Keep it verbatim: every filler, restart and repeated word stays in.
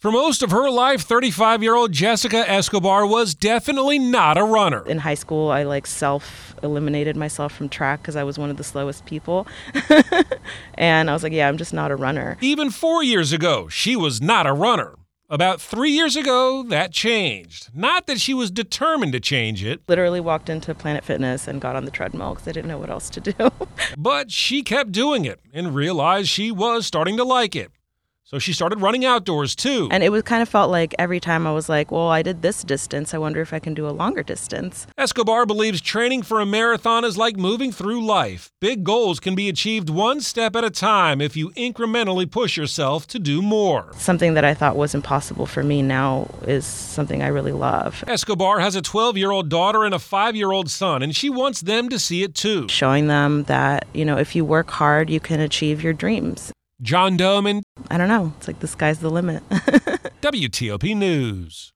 For most of her life, thirty-five-year-old Jessica Escobar was definitely not a runner. In high school, I like self-eliminated myself from track because I was one of the slowest people. And I was like, yeah, I'm just not a runner. Even four years ago, she was not a runner. About three years ago, that changed. Not that she was determined to change it. Literally walked into Planet Fitness and got on the treadmill because I didn't know what else to do. But she kept doing it and realized she was starting to like it. So she started running outdoors, too. And it was kind of felt like every time I was like, well, I did this distance. I wonder if I can do a longer distance. Escobar believes training for a marathon is like moving through life. Big goals can be achieved one step at a time if you incrementally push yourself to do more. Something that I thought was impossible for me now is something I really love. Escobar has a twelve-year-old daughter and a five-year-old son, and she wants them to see it, too. Showing them that, you know, if you work hard, you can achieve your dreams. John Doman. I don't know. It's like the sky's the limit. W T O P News.